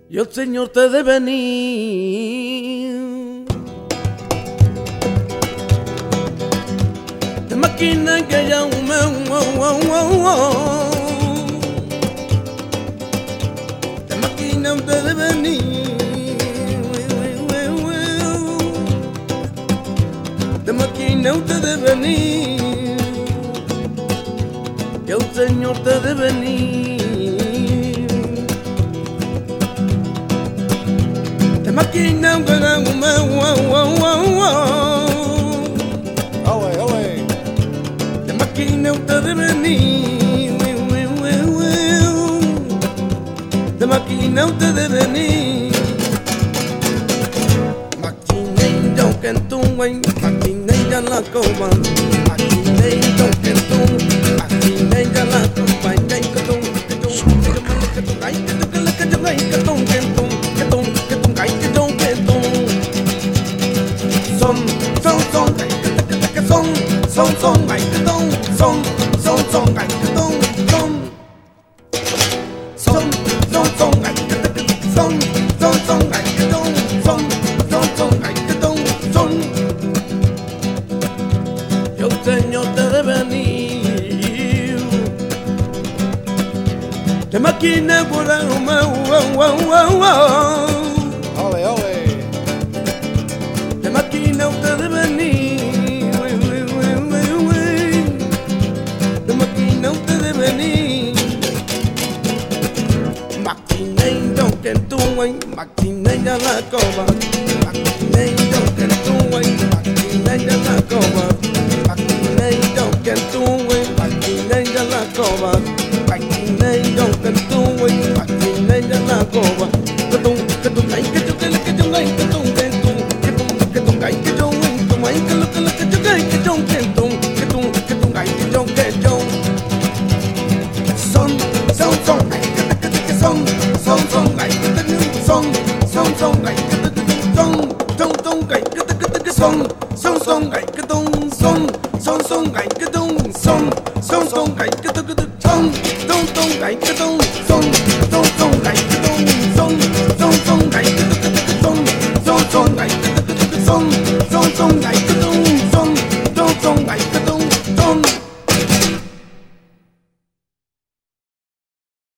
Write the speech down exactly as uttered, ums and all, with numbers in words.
y el Señor te de venir. De máquina que ya un de máquina te de venir. De máquina usted de venir, y el Señor te de venir. De máquina que da un de máquina usted de venir. De máquina usted de venir. Maquinero que tú, güey, maquinera la coba. Maquinero que tú, maquinera la coba. Y que tú, que tú, que tú, ay, que tú, que tú, que tú, ay, que tú, que tú, que tú, que tú, ay, que tú, que tú. Son, son, son, ay, que tú, que son, son, son, ay, que tú, son, son, son, ay, que tú, son. Son, son, son, ay, que tú, son, son, son, ay, que tú, son, son, son, ay, que tú, son. Y el Señor te de venir. De máquina por el Ole, ole. de máquina usted de venir. De máquina usted de venir. Maquinero que tú, güey, maquinera la coba. Maquinero que tú, güey, maquinera la coba. Maquinero que tú, güey, maquinera la coba. Maquinero que tú, güey, maquinera la coba. Que tú, que tú, ay, que tú, que tú, que tú, ay, que tú, que tú, que tú, que tú, ay, que tú, ay, que tú, ay, que lo, que lo, que tú, ay, que tú, que tú, que tú, que tú, ay, que tú, que tú. Son, son, son, ay, que tú, que tú, que son, son, son, ay, que tú, son, son, son, ay, que tú, que tú, son, son, son, ay, que tú, que tú, que son, son, son, ay, que tú, son, son, son, ay, que tú, son.